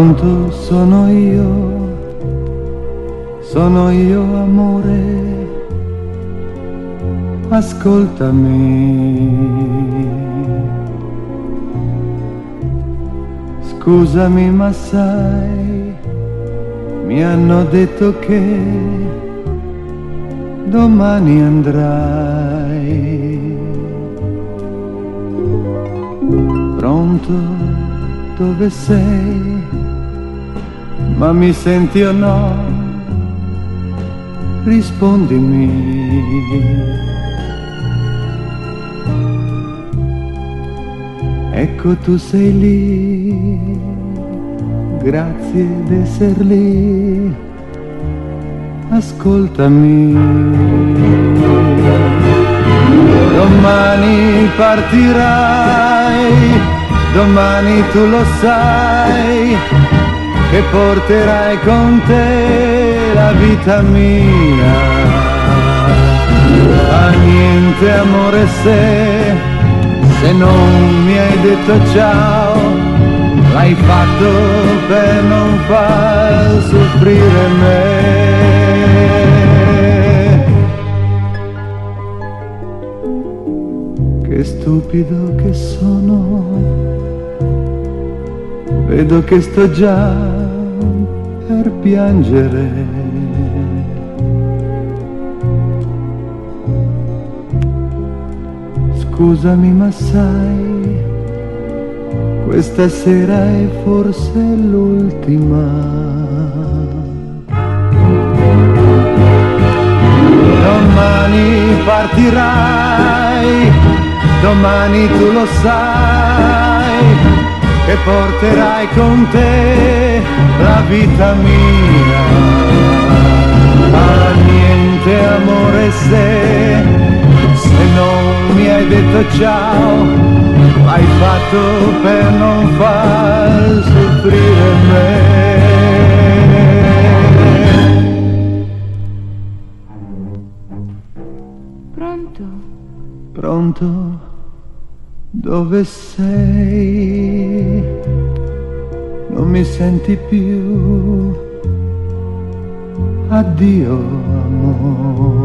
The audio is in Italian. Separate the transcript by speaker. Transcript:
Speaker 1: Pronto sono io amore, ascoltami. Scusami ma sai, mi hanno detto che domani andrai. Pronto, dove sei? Ma mi senti o no? Rispondimi. Ecco tu sei lì, grazie d'esser lì, ascoltami. Domani partirai, domani tu lo sai, che porterai con te la vita mia. A niente amore se non mi hai detto ciao, l'hai fatto per non far soffrire me. Che stupido che sono, vedo che sto già per piangere. Scusami ma sai, questa sera è forse l'ultima. Domani partirai, domani tu lo sai, che porterai con te la vita mia. A niente amore se non mi hai detto ciao, l'hai fatto per non far soffrire me.
Speaker 2: Pronto?
Speaker 1: Pronto? Dove sei? Non mi senti più? Addio amore.